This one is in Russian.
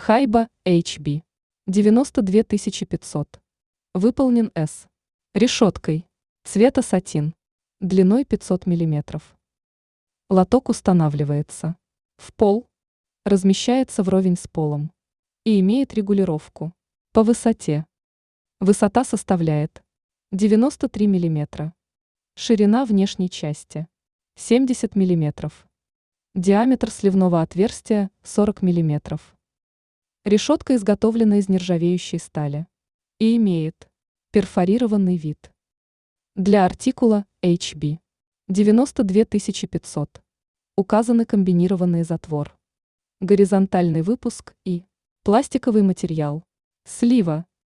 Хайба HB 92 500. Выполнен С. Решеткой. Цвета сатин. Длиной 500 мм. Лоток устанавливается в пол, размещается вровень с полом и имеет регулировку по высоте. Высота составляет 93 мм. Ширина внешней части 70 мм. Диаметр сливного отверстия 40 мм. Решетка изготовлена из нержавеющей стали и имеет перфорированный вид. Для артикула HB 92 500 указаны комбинированный затвор, горизонтальный выпуск и пластиковый материал, слива,